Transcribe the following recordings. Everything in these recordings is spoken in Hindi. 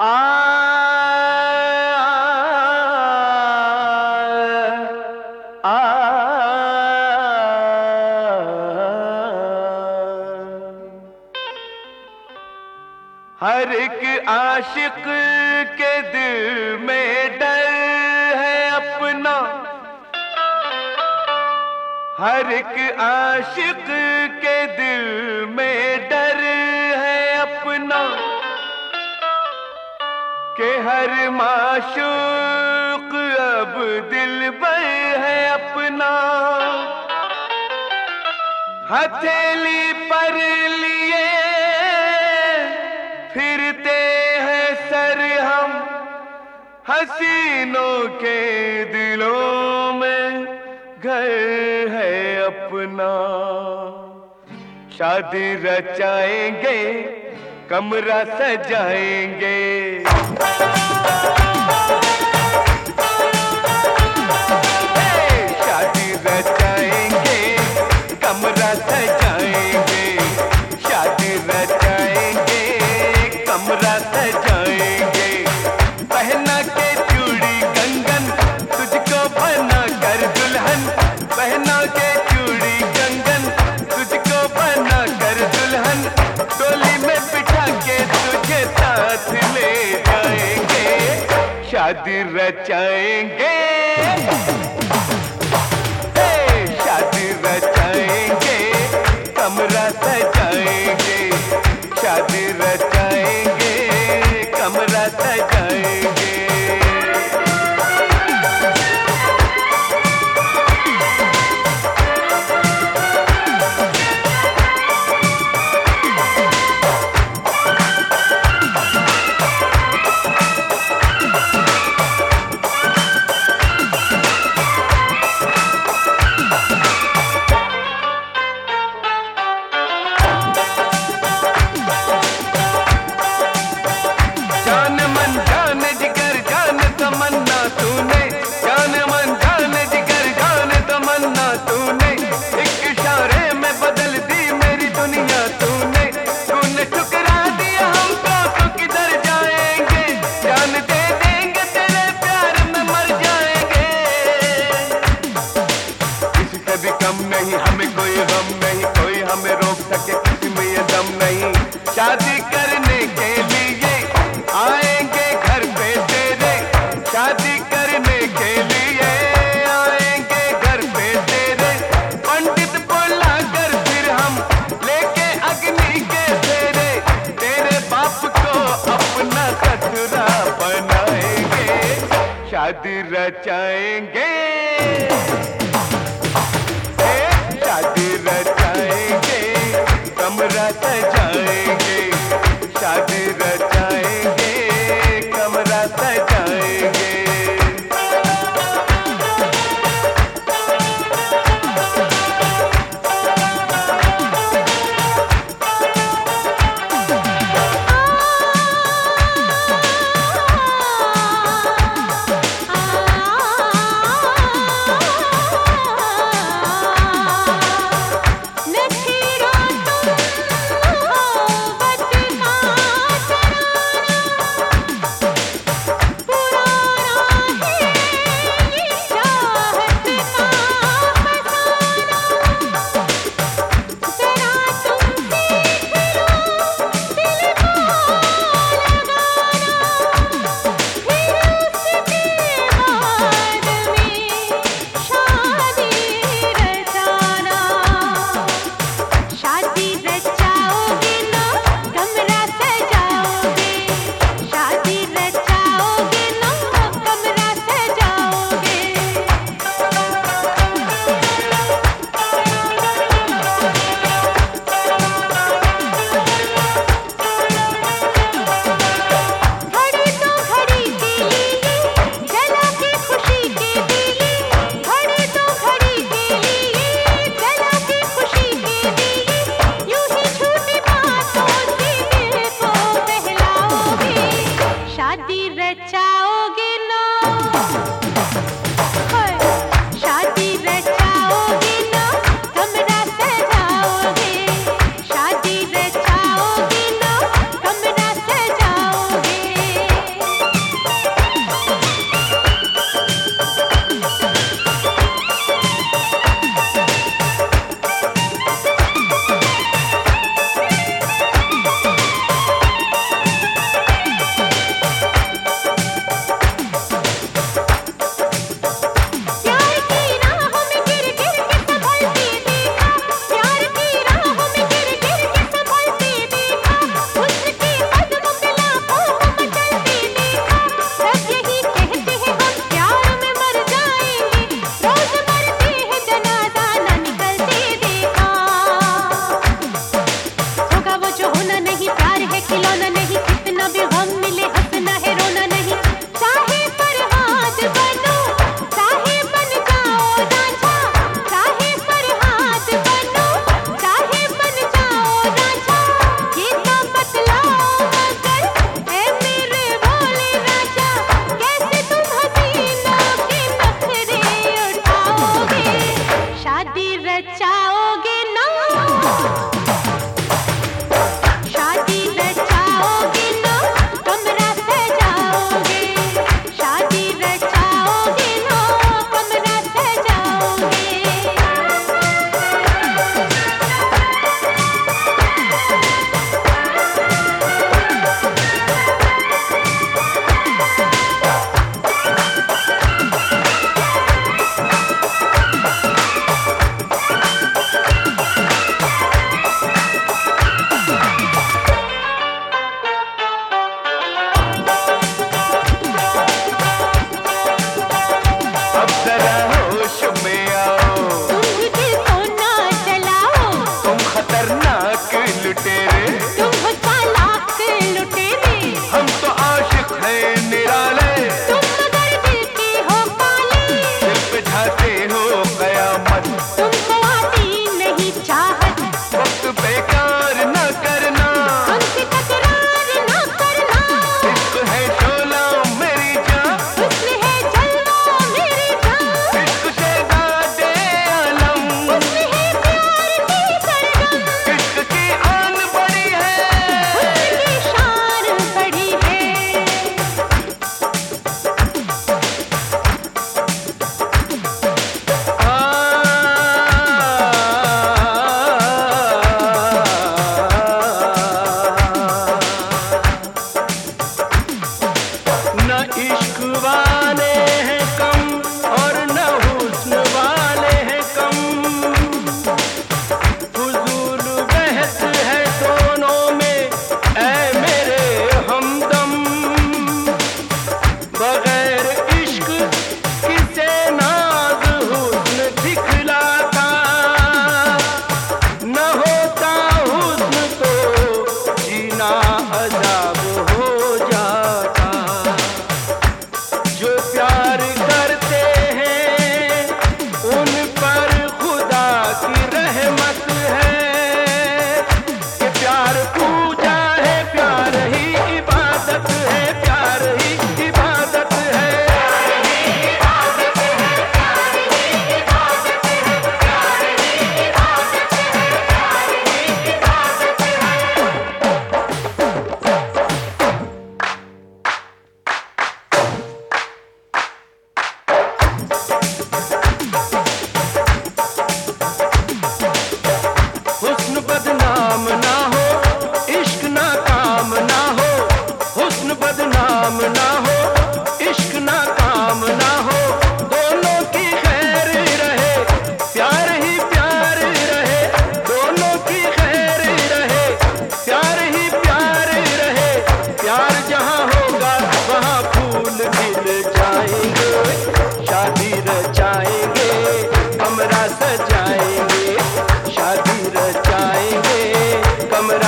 आ आ हर एक आशिक के दिल में डर है अपना, हर एक आशिक के दिल में डर है अपना, कि हर माशूक अब दिलबर है अपना। हथेली पर लिए फिरते हैं सर हम, हसीनों के दिलों में घर है अपना। शादी रचाएंगे, कमरा सजाएंगे, शादी रचाएंगे, कमरा सजाएंगे, शादी रचाएंगे, कमरा सजाएंगे। पहना के चूड़ी कंगन तुझको बना कर दुल्हन, पहना के चूड़ी कंगन तुझको बना कर दुल्हन। डोली में बिठा के तुझे साथ ले जाएंगे, शादी रचाएंगे, शादी रचाएंगे, कमरा सजाएंगे, शादी रचाएंगे, कमरा सजाएंगे। हमें कोई गम नहीं, कोई हमें रोक सके किसी में ये दम नहीं। शादी करने के लिए आएंगे घर पे तेरे, शादी करने के लिए आएंगे घर पे तेरे। पंडित बुला कर फिर हम लेके अग्नि के फेरे, तेरे बाप को अपना ससुरा बनाएंगे, शादी रचाएंगे, शादी रचाएंगे, कमरा सजाएंगे, शादी रचाएंगे, कमरा सजाएंगे।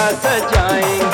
सजाएंगे।